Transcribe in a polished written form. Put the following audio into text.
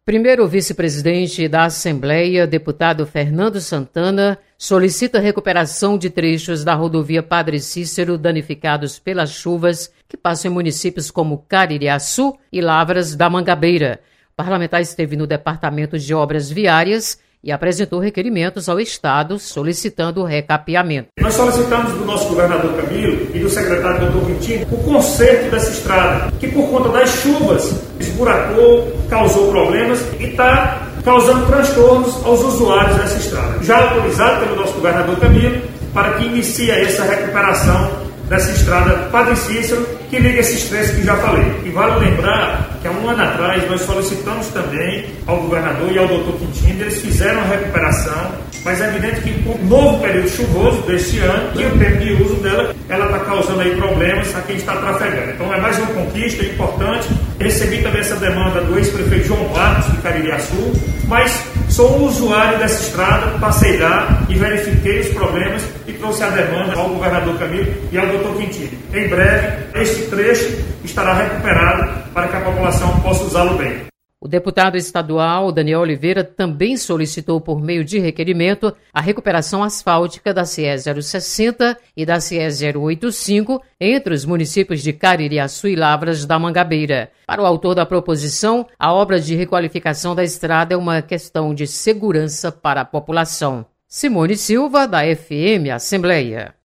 Primeiro vice-presidente da Assembleia, deputado Fernando Santana, solicita a recuperação de trechos da rodovia Padre Cícero danificados pelas chuvas que passam em municípios como Caririaçu e Lavras da Mangabeira. O parlamentar esteve no Departamento de Obras Viárias e apresentou requerimentos ao Estado solicitando o recapeamento. Nós solicitamos do nosso governador Camilo e do secretário Dr. Quintino o conserto dessa estrada, que por conta das chuvas esburacou, causou problemas e está causando transtornos aos usuários dessa estrada. Já autorizado pelo nosso governador Camilo para que inicie essa recuperação dessa estrada Padre Cícero, que liga esses trechos que já falei. E vale lembrar que há um ano atrás nós solicitamos também ao governador e ao doutor Quintino, eles fizeram a recuperação, mas é evidente que com o novo período chuvoso deste ano e o tempo de uso dela, ela está causando aí problemas a quem está trafegando. Então é mais uma conquista importante. Recebi também essa demanda do ex-prefeito João Marcos de Caririaçu, mas sou um usuário dessa estrada, passei lá e verifiquei os problemas e trouxe a demanda ao governador Camilo e ao doutor Quintino. Em breve, este trecho estará recuperado para que a população possa usá-lo bem. O deputado estadual Daniel Oliveira também solicitou por meio de requerimento a recuperação asfáltica da CE 060 e da CE 085 entre os municípios de Caririaçu e Lavras da Mangabeira. Para o autor da proposição, a obra de requalificação da estrada é uma questão de segurança para a população. Simone Silva, da FM Assembleia.